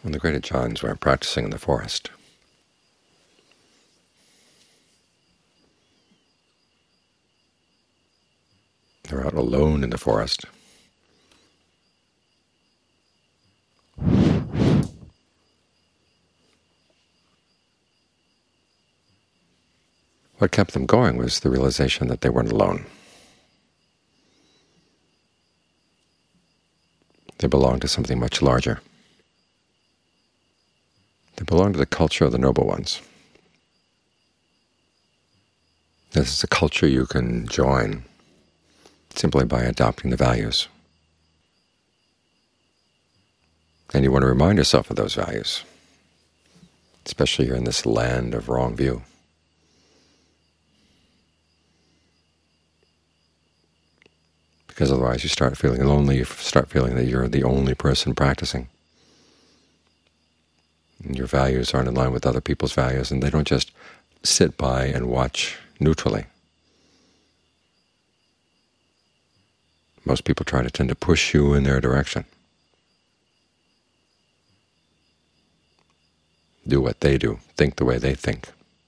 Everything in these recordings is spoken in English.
When the great Ajahns were practicing in the forest, they were out alone in the forest. What kept them going was the realization that they weren't alone. They belonged to something much larger. They belonged to the culture of the Noble Ones. This is a culture you can join simply by adopting the values. And you want to remind yourself of those values, especially here in this land of wrong view. Because otherwise you start feeling lonely, you start feeling that you're the only person practicing. And your values aren't in line with other people's values, and they don't just sit by and watch neutrally. Most people tend to push you in their direction. Do what they do, think the way they think.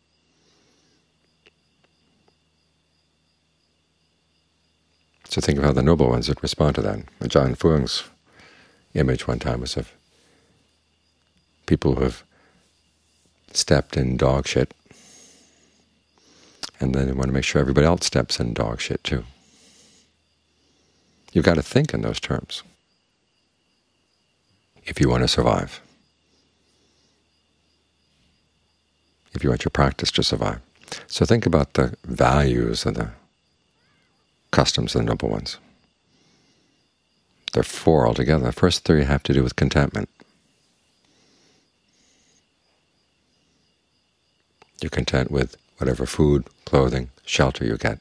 So think of how the Noble Ones would respond to that. Ajahn Fuang's image one time was of people who have stepped in dog shit, and then they want to make sure everybody else steps in dog shit too. You've got to think in those terms if you want to survive, if you want your practice to survive. So think about the values and the customs of the Noble Ones. There are four altogether. The first three have to do with contentment. You're content with whatever food, clothing, shelter you get.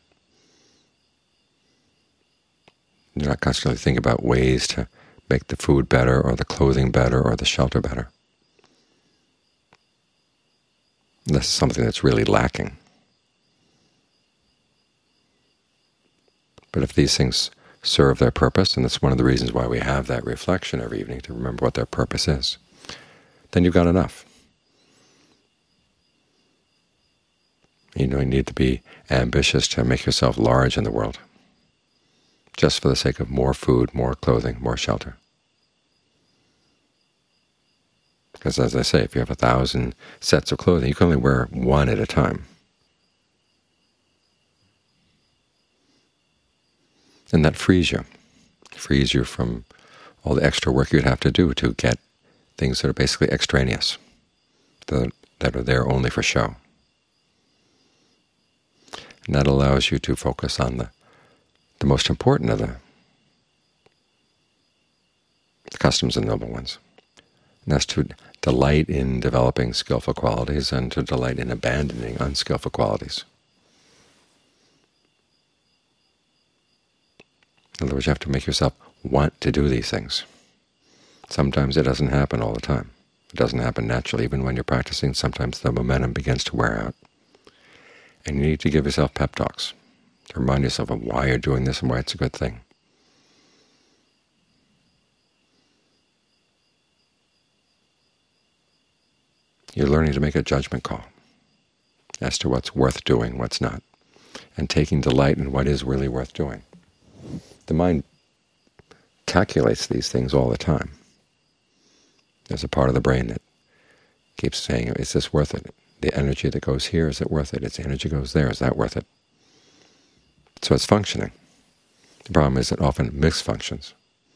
You're not constantly thinking about ways to make the food better or the clothing better or the shelter better. This is something that's really lacking. But if these things serve their purpose, and that's one of the reasons why we have that reflection every evening, to remember what their purpose is, then you've got enough. You don't need to be ambitious to make yourself large in the world, just for the sake of more food, more clothing, more shelter. Because as I say, if you have 1,000 sets of clothing, you can only wear one at a time. And that frees you from all the extra work you'd have to do to get things that are basically extraneous, that are there only for show. And that allows you to focus on the most important of the customs of the Noble Ones. And that's to delight in developing skillful qualities and to delight in abandoning unskillful qualities. In other words, you have to make yourself want to do these things. Sometimes it doesn't happen all the time. It doesn't happen naturally. Even when you're practicing, sometimes the momentum begins to wear out. And you need to give yourself pep talks to remind yourself of why you're doing this and why it's a good thing. You're learning to make a judgment call as to what's worth doing, what's not, and taking delight in what is really worth doing. The mind calculates these things all the time. There's a part of the brain that keeps saying, is this worth it? The energy that goes here, is it worth it? Its energy goes there, is that worth it? So it's functioning. The problem is it often misfunctions,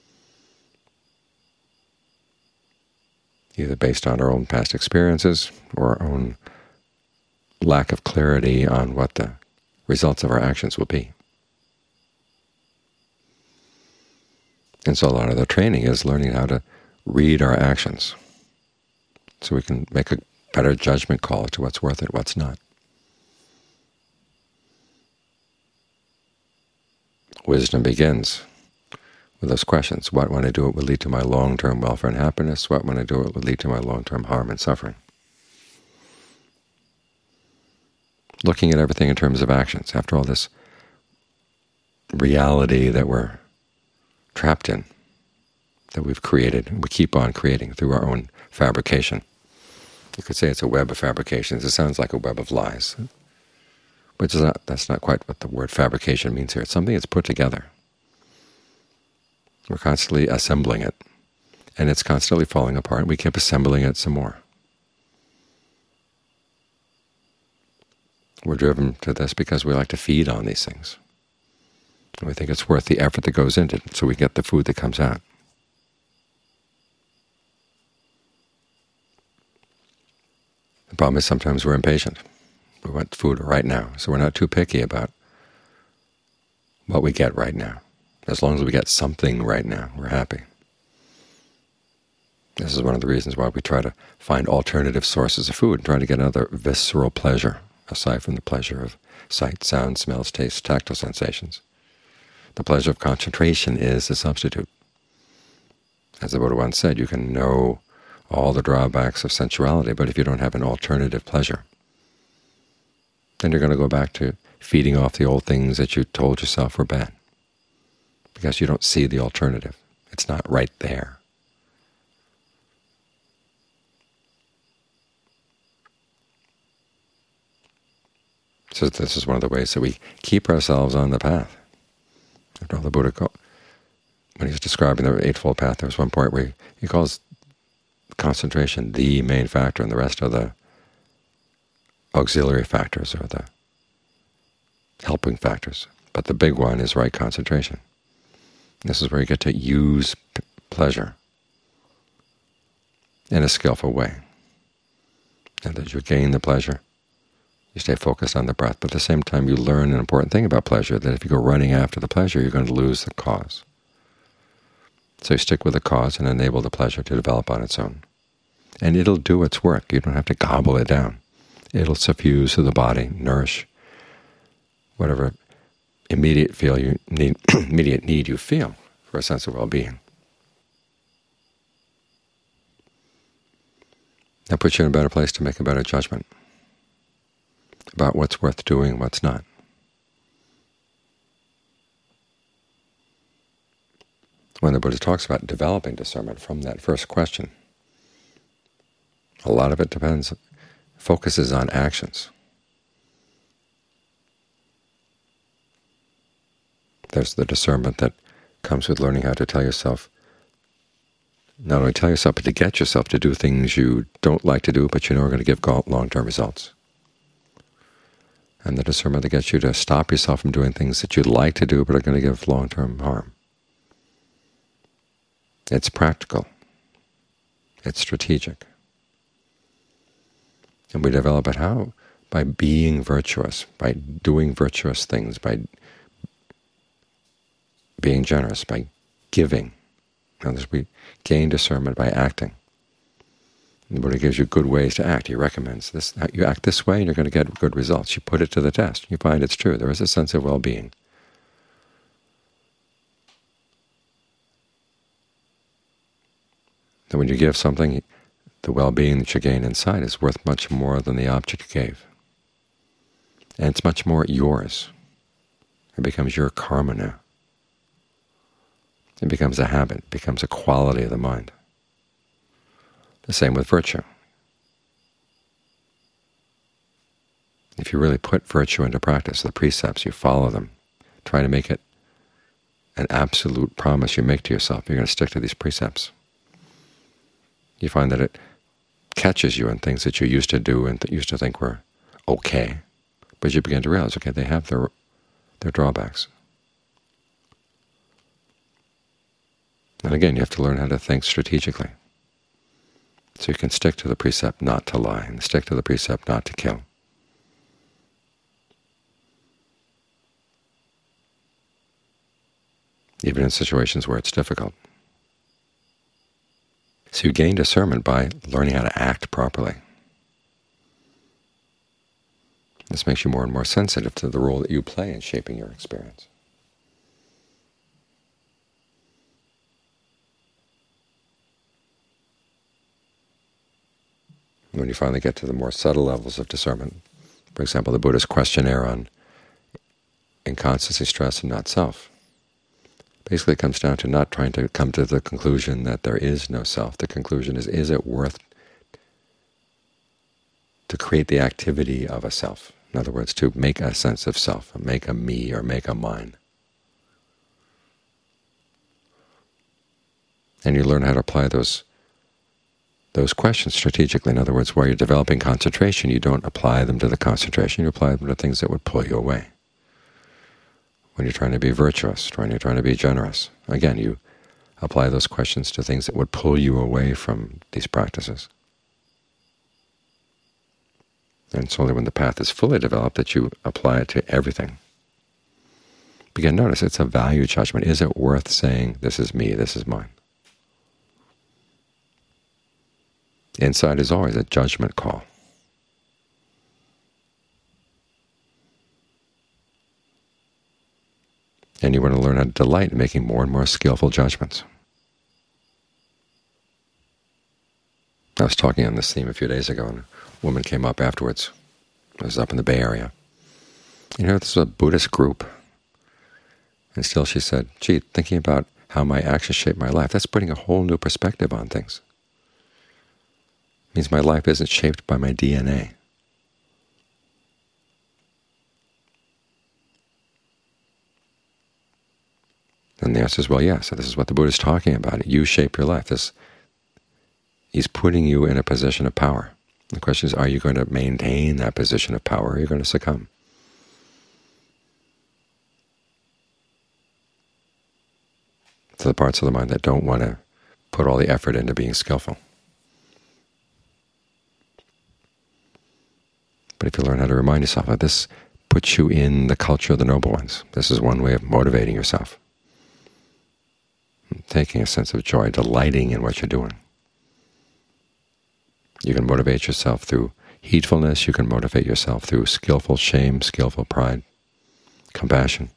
either based on our own past experiences or our own lack of clarity on what the results of our actions will be. And so a lot of the training is learning how to read our actions so we can make a better judgment call as to what's worth it, what's not. Wisdom begins with those questions. What, when I do it, will lead to my long-term welfare and happiness? What, when I do it, will lead to my long-term harm and suffering? Looking at everything in terms of actions. After all, this reality that we're trapped in, that we've created, and we keep on creating through our own fabrication. You could say it's a web of fabrications. It sounds like a web of lies, but that's not quite what the word fabrication means here. It's something that's put together. We're constantly assembling it, and it's constantly falling apart, and we keep assembling it some more. We're driven to this because we like to feed on these things. And we think it's worth the effort that goes into it, so we get the food that comes out. The problem is sometimes we're impatient. We want food right now, so we're not too picky about what we get right now. As long as we get something right now, we're happy. This is one of the reasons why we try to find alternative sources of food and try to get another visceral pleasure, aside from the pleasure of sight, sound, smells, taste, tactile sensations. The pleasure of concentration is a substitute. As the Buddha once said, you can know all the drawbacks of sensuality, but if you don't have an alternative pleasure, then you're going to go back to feeding off the old things that you told yourself were bad, because you don't see the alternative. It's not right there. So this is one of the ways that we keep ourselves on the path. After all, the Buddha, when he's describing the Eightfold Path, there was one point where he calls concentration the main factor, and the rest are the auxiliary factors or the helping factors. But the big one is right concentration. This is where you get to use pleasure in a skillful way. And as you gain the pleasure, you stay focused on the breath, but at the same time you learn an important thing about pleasure, that if you go running after the pleasure, you're going to lose the cause. So you stick with the cause and enable the pleasure to develop on its own. And it'll do its work. You don't have to gobble it down. It'll suffuse through the body, nourish whatever immediate need you feel for a sense of well-being. That puts you in a better place to make a better judgment about what's worth doing and what's not. When the Buddha talks about developing discernment from that first question, a lot of it focuses on actions. There's the discernment that comes with learning how to tell yourself, not only tell yourself, but to get yourself to do things you don't like to do, but you know are going to give long-term results. And the discernment that gets you to stop yourself from doing things that you'd like to do, but are going to give long-term harm. It's practical. It's strategic. And we develop it how? By being virtuous, by doing virtuous things, by being generous, by giving. In other words, we gain discernment by acting. And the Buddha gives you good ways to act. He recommends this. You act this way and you're going to get good results. You put it to the test. You find it's true. There is a sense of well-being. That when you give something, the well-being that you gain inside is worth much more than the object you gave. And it's much more yours. It becomes your karma now. It becomes a habit, it becomes a quality of the mind. The same with virtue. If you really put virtue into practice, the precepts, you follow them, try to make it an absolute promise you make to yourself, you're going to stick to these precepts. You find that it catches you in things that you used to do and that you used to think were okay, but you begin to realize, okay, they have their drawbacks. And again, you have to learn how to think strategically. So you can stick to the precept not to lie, and stick to the precept not to kill. Even in situations where it's difficult. So you gain discernment by learning how to act properly. This makes you more and more sensitive to the role that you play in shaping your experience. When you finally get to the more subtle levels of discernment, for example, the Buddha's questionnaire on inconstancy, stress, and not self, Basically, it comes down to not trying to come to the conclusion that there is no self. The conclusion is it worth to create the activity of a self? In other words, to make a sense of self, make a me or make a mine. And you learn how to apply those questions strategically. In other words, while you're developing concentration, you don't apply them to the concentration, you apply them to things that would pull you away. When you're trying to be virtuous, when you're trying to be generous, again, you apply those questions to things that would pull you away from these practices. And it's only when the path is fully developed that you apply it to everything. Again, notice it's a value judgment. Is it worth saying, this is me, this is mine? Inside is always a judgment call. And you want to learn how to delight in making more and more skillful judgments. I was talking on this theme a few days ago, and a woman came up afterwards. I was up in the Bay Area. You know, this was a Buddhist group. And still she said, gee, thinking about how my actions shape my life, that's putting a whole new perspective on things. It means my life isn't shaped by my DNA. And the answer is, well, yes, this is what the Buddha is talking about. You shape your life. He's putting you in a position of power. The question is, are you going to maintain that position of power, or are you going to succumb? To the parts of the mind that don't want to put all the effort into being skillful. But if you learn how to remind yourself that this puts you in the culture of the noble ones, this is one way of motivating yourself. Taking a sense of joy, delighting in what you're doing. You can motivate yourself through heedfulness, you can motivate yourself through skillful shame, skillful pride, compassion.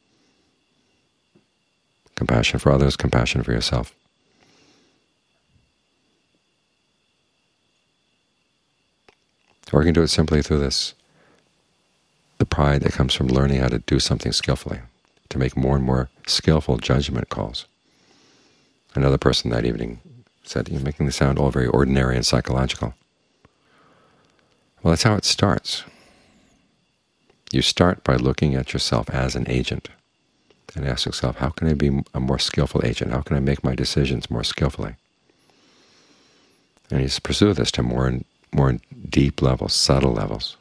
Compassion for others, compassion for yourself. Or you can do it simply through the pride that comes from learning how to do something skillfully, to make more and more skillful judgment calls. Another person that evening said, you're making this sound all very ordinary and psychological. Well, that's how it starts. You start by looking at yourself as an agent and ask yourself, how can I be a more skillful agent? How can I make my decisions more skillfully? And you pursue this to more deep levels, subtle levels.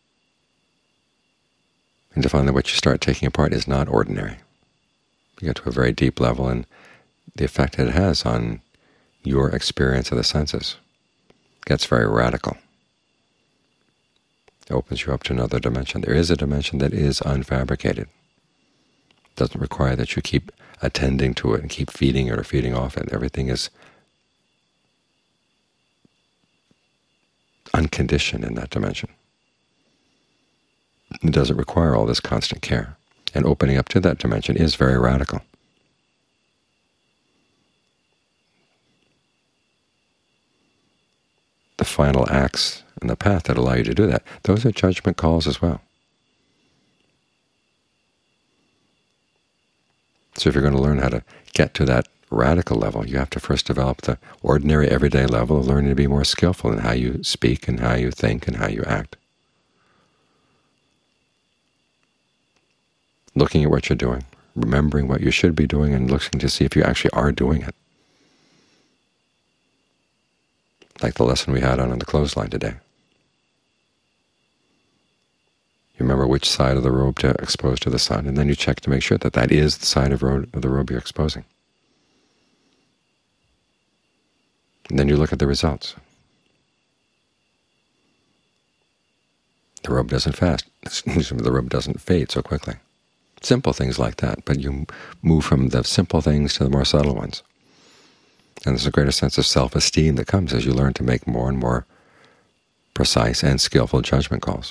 And to find that what you start taking apart is not ordinary. You get to a very deep level, and the effect it has on your experience of the senses gets very radical. It opens you up to another dimension. There is a dimension that is unfabricated. It doesn't require that you keep attending to it and keep feeding it or feeding off it. Everything is unconditioned in that dimension. It doesn't require all this constant care. And opening up to that dimension is very radical. The final acts in the path that allow you to do that, those are judgment calls as well. So if you're going to learn how to get to that radical level, you have to first develop the ordinary everyday level of learning to be more skillful in how you speak and how you think and how you act. Looking at what you're doing, remembering what you should be doing, and looking to see if you actually are doing it. Like the lesson we had on the clothesline today. You remember which side of the robe to expose to the sun, and then you check to make sure that that is the side of the robe you're exposing. And then you look at the results. The robe doesn't fade so quickly. Simple things like that, but you move from the simple things to the more subtle ones. And there's a greater sense of self-esteem that comes as you learn to make more and more precise and skillful judgment calls.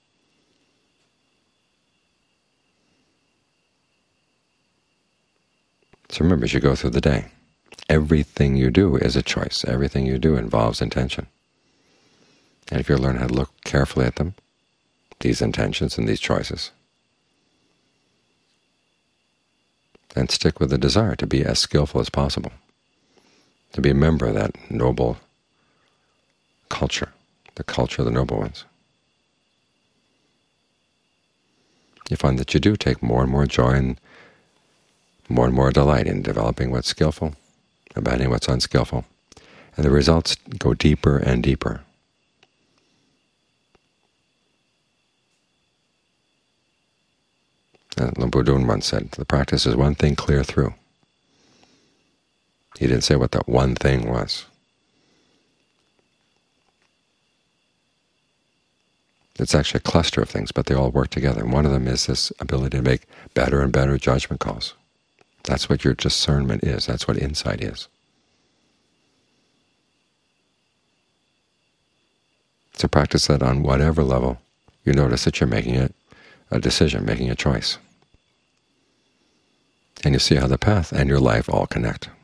So remember, as you go through the day, everything you do is a choice. Everything you do involves intention. And if you learn how to look carefully at them, these intentions and these choices, and stick with the desire to be as skillful as possible, to be a member of that noble culture, the culture of the noble ones. You find that you do take more and more joy and more delight in developing what's skillful, abandoning what's unskillful, and the results go deeper and deeper. Luang Pu Dun once said, the practice is one thing clear through. He didn't say what that one thing was. It's actually a cluster of things, but they all work together. And one of them is this ability to make better and better judgment calls. That's what your discernment is. That's what insight is. It's a practice that on whatever level you notice that you're making a decision, making a choice. And you see how the path and your life all connect.